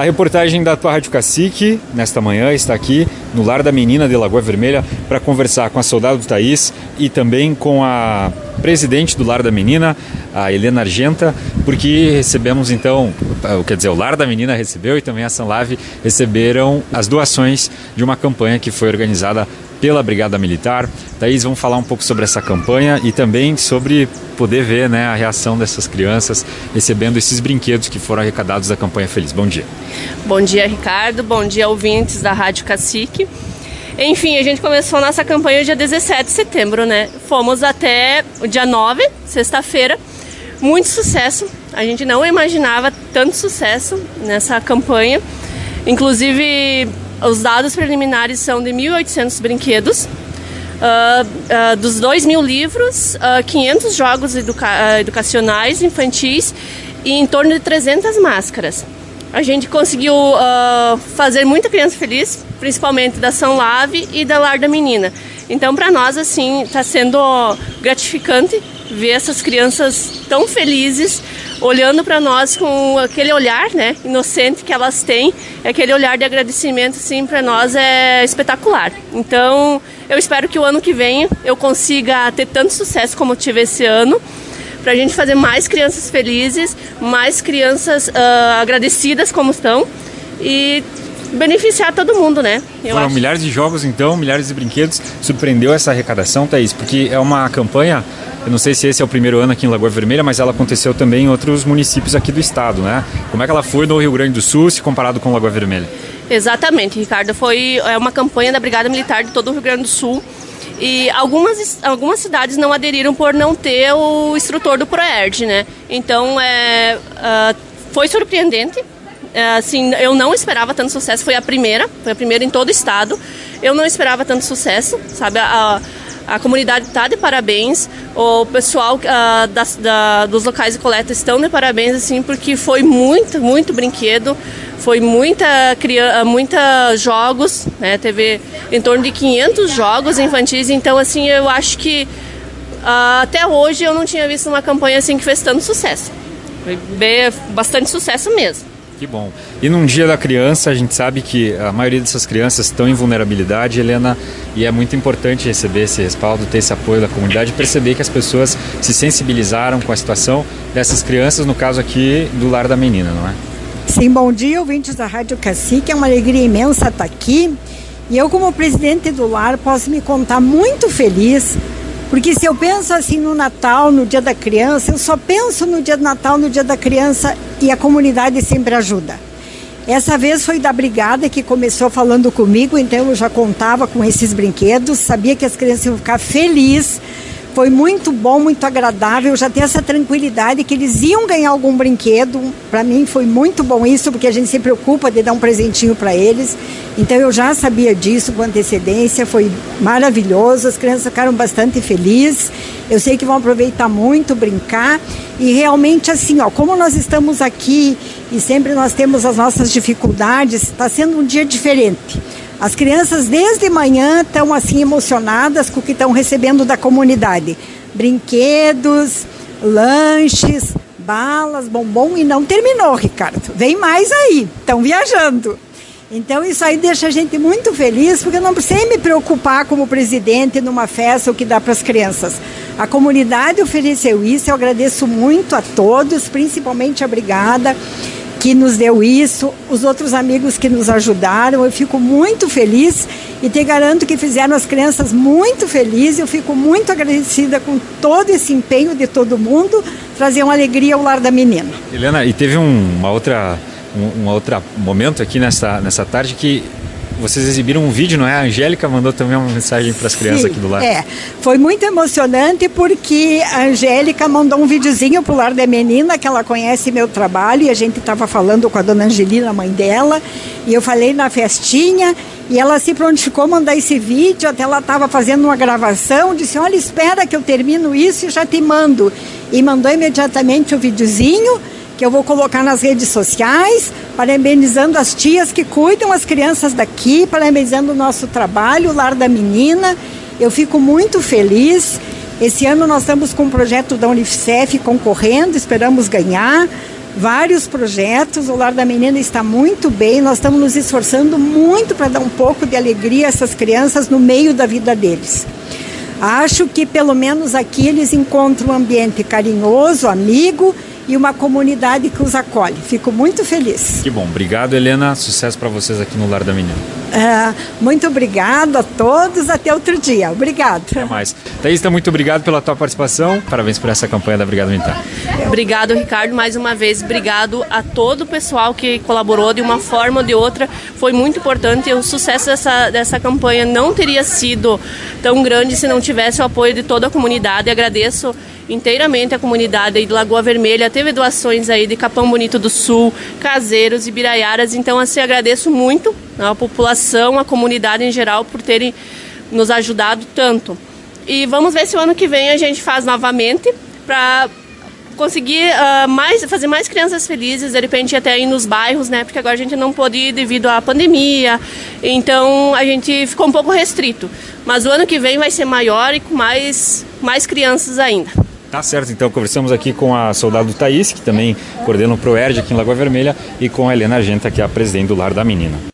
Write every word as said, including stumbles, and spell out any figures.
A reportagem da tua Rádio Cacique, nesta manhã, está aqui no Lar da Menina de Lagoa Vermelha para conversar com a Soldado Thaís e também com a presidente do Lar da Menina, a Helena Argenta, porque recebemos então, quer dizer, o Lar da Menina recebeu e também a Sanlave receberam as doações de uma campanha que foi organizada pela Brigada Militar. Thaís, vamos falar um pouco sobre essa campanha e também sobre poder ver, né, a reação dessas crianças recebendo esses brinquedos que foram arrecadados da campanha Feliz. Bom dia. Bom dia, Ricardo. Bom dia, ouvintes da Rádio Cacique. Enfim, a gente começou a nossa campanha dia dezessete de setembro, né? Fomos até o dia nove, sexta-feira. Muito sucesso. A gente não imaginava tanto sucesso nessa campanha. Inclusive, os dados preliminares são de mil e oitocentos brinquedos, uh, uh, dos dois mil livros, uh, quinhentos jogos educa uh, educacionais infantis e em torno de trezentas máscaras. A gente conseguiu uh, fazer muita criança feliz, principalmente da Sanlave e da Lar da Menina. Então, para nós, assim, está sendo gratificante ver essas crianças tão felizes, olhando para nós com aquele olhar, né, inocente que elas têm, aquele olhar de agradecimento, assim, para nós é espetacular. Então, eu espero que o ano que vem eu consiga ter tanto sucesso como eu tive esse ano, para a gente fazer mais crianças felizes, mais crianças uh, agradecidas como estão e beneficiar todo mundo, né? Eu Foram acho. milhares de jogos, então, milhares de brinquedos. Surpreendeu essa arrecadação, Thaís? Porque é uma campanha, eu não sei se esse é o primeiro ano aqui em Lagoa Vermelha, mas ela aconteceu também em outros municípios aqui do estado, né? Como é que ela foi no Rio Grande do Sul, se comparado com Lagoa Vermelha? Exatamente, Ricardo. Foi é uma campanha da Brigada Militar de todo o Rio Grande do Sul. E algumas, algumas cidades não aderiram por não ter o instrutor do ProERD, né? Então, é, uh, foi surpreendente. É, assim, eu não esperava tanto sucesso. Foi a primeira, foi a primeira em todo o estado. Eu não esperava tanto sucesso, sabe? A, a comunidade está de parabéns. O pessoal uh, das, da, dos locais de coleta estão de parabéns, assim, porque foi muito, muito brinquedo. Foi muita, muita jogos, né? Teve em torno de quinhentos jogos infantis. Então, assim, eu acho que uh, até hoje eu não tinha visto uma campanha assim que fez tanto sucesso. Foi bem, bastante sucesso mesmo. Que bom. E num dia da criança, a gente sabe que a maioria dessas crianças estão em vulnerabilidade, Helena, e é muito importante receber esse respaldo, ter esse apoio da comunidade, perceber que as pessoas se sensibilizaram com a situação dessas crianças, no caso aqui do Lar da Menina, não é? Sim, bom dia, ouvintes da Rádio Cacique. É uma alegria imensa estar aqui. E eu, como presidente do Lar, posso me contar muito feliz, porque se eu penso assim no Natal, no Dia da Criança, eu só penso no Dia do Natal, no Dia da Criança, e a comunidade sempre ajuda. Essa vez foi da Brigada que começou falando comigo, então eu já contava com esses brinquedos, sabia que as crianças iam ficar felizes. Foi muito bom, muito agradável, já ter essa tranquilidade que eles iam ganhar algum brinquedo. Para mim foi muito bom isso, porque a gente se preocupa de dar um presentinho para eles. Então eu já sabia disso com antecedência, foi maravilhoso, as crianças ficaram bastante felizes. Eu sei que vão aproveitar muito, brincar. E realmente assim, ó, como nós estamos aqui e sempre nós temos as nossas dificuldades, está sendo um dia diferente. As crianças desde manhã estão assim emocionadas com o que estão recebendo da comunidade. Brinquedos, lanches, balas, bombom, e não terminou, Ricardo. Vem mais aí, estão viajando. Então isso aí deixa a gente muito feliz, porque eu não precisei me preocupar como presidente numa festa o que dá para as crianças. A comunidade ofereceu isso, eu agradeço muito a todos, principalmente a Brigada, que nos deu isso, os outros amigos que nos ajudaram. Eu fico muito feliz e te garanto que fizeram as crianças muito felizes. Eu fico muito agradecida com todo esse empenho de todo mundo, trazer uma alegria ao Lar da Menina. Helena, e teve um, uma outra, um, um outro momento aqui nessa, nessa tarde que vocês exibiram um vídeo, não é? A Angélica mandou também uma mensagem para as crianças. Sim, aqui do lar. É, foi muito emocionante porque a Angélica mandou um videozinho pro Lar da Menina, que ela conhece meu trabalho, e a gente estava falando com a dona Angelina, mãe dela, e eu falei na festinha, e ela se prontificou a mandar esse vídeo, até ela estava fazendo uma gravação, disse, olha, espera que eu termino isso e já te mando. E mandou imediatamente o videozinho, que eu vou colocar nas redes sociais, parabenizando as tias que cuidam as crianças daqui, parabenizando o nosso trabalho, o Lar da Menina. Eu fico muito feliz. Esse ano nós estamos com um projeto da Unicef concorrendo, esperamos ganhar, vários projetos. O Lar da Menina está muito bem, nós estamos nos esforçando muito para dar um pouco de alegria a essas crianças no meio da vida deles. Acho que pelo menos aqui eles encontram um ambiente carinhoso, amigo e uma comunidade que os acolhe. Fico muito feliz. Que bom. Obrigado, Helena. Sucesso para vocês aqui no Lar da Menina. É, muito obrigado a todos. Até outro dia. Obrigado. Até mais. Thaís, muito obrigado pela tua participação. Parabéns por essa campanha da Brigada Militar. Obrigado, Ricardo. Mais uma vez, obrigado a todo o pessoal que colaborou de uma forma ou de outra. Foi muito importante. O sucesso dessa, dessa campanha não teria sido tão grande se não tivesse o apoio de toda a comunidade. Agradeço inteiramente a comunidade aí de Lagoa Vermelha. Teve doações aí de Capão Bonito do Sul, Caseiros, Ibiraiaras. Então, assim, agradeço muito a população, a comunidade em geral por terem nos ajudado tanto. E vamos ver se o ano que vem a gente faz novamente para conseguir uh, mais, fazer mais crianças felizes, de repente até ir nos bairros, né? Porque agora a gente não pôde ir devido à pandemia, então a gente ficou um pouco restrito. Mas o ano que vem vai ser maior e com mais, mais crianças ainda. Tá certo, então conversamos aqui com a soldado Thaís, que também coordena o ProERD aqui em Lagoa Vermelha, e com a Helena Argenta, que é a presidente do Lar da Menina.